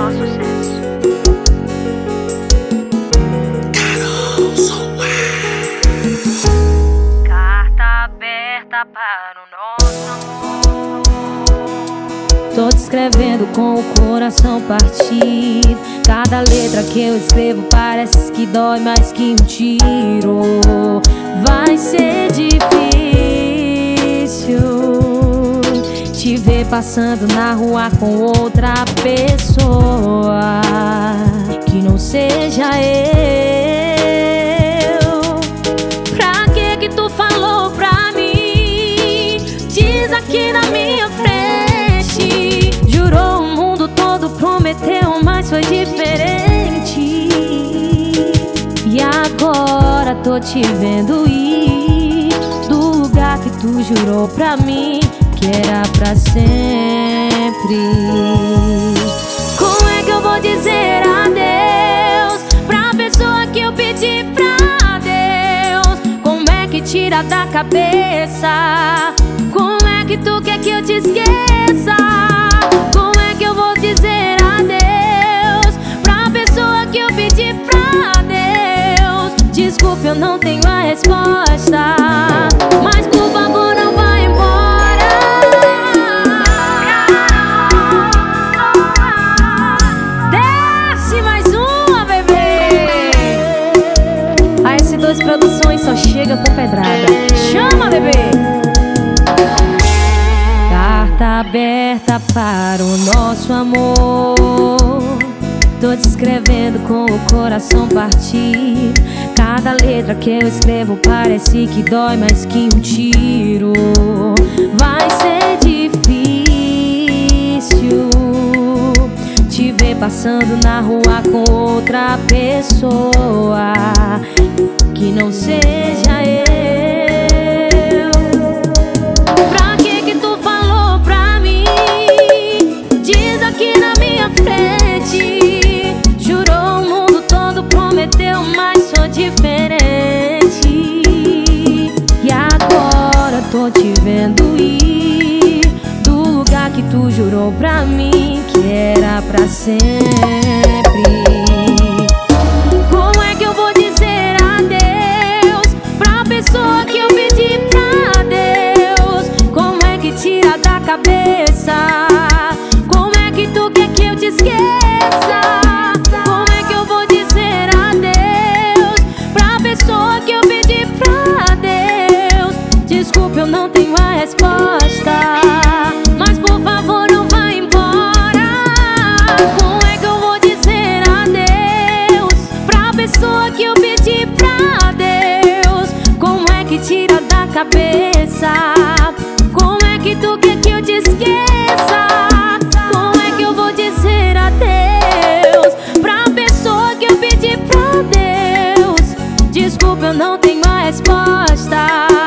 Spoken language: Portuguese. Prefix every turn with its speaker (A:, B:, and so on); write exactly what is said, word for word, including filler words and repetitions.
A: maior sucesso. Carta aberta para o nosso amor.
B: Tô te escrevendo com o coração partido. Cada letra que eu escrevo parece que dói mais que um tiro. Vai ser difícil te ver passando na rua com outra pessoa que não seja eu. Pra que que tu falou pra mim? Diz aqui na minha frente. Jurou o mundo todo, prometeu, mas foi diferente. E agora tô te vendo ir do lugar que tu jurou pra mim que era pra sempre. Como é que eu vou dizer adeus pra pessoa que eu pedi pra Deus? Como é que tira da cabeça? Como é que tu quer que eu te esqueça? Como é que eu vou dizer adeus pra pessoa que eu pedi pra Deus? Desculpe, eu não tenho a resposta, mas por favor não vá embora. Desce mais uma, bebê. A S dois Produções só chega com pedrada. Chama, bebê. Carta aberta para o nosso amor. Tô te escrevendo com o coração partido. Cada letra que eu escrevo parece que dói mais que um tiro. Vai ser difícil te ver passando na rua com outra pessoa que não seja eu. Pra que que tu falou pra mim? Diz aqui na minha frente. Jurou o mundo todo, prometeu, mas sou diferente. E agora tô te vendo ir do lugar que tu jurou pra mim que era pra sempre. Como é que eu vou dizer adeus pra pessoa que eu pedi pra Deus? Como é que tira da cabeça? Como é que tu quer que eu te esqueça? Como é que eu vou dizer adeus pra pessoa que eu pedi pra Deus? Desculpe, eu não tenho a resposta, mas por favor não vá embora. Como é que eu vou dizer adeus pra pessoa que eu pedi pra Deus? Como é que tira da cabeça? Como é que tu quer que eu te esqueça? Como é que eu vou dizer adeus pra pessoa que eu pedi pra Deus? Desculpa, eu não tenho a resposta.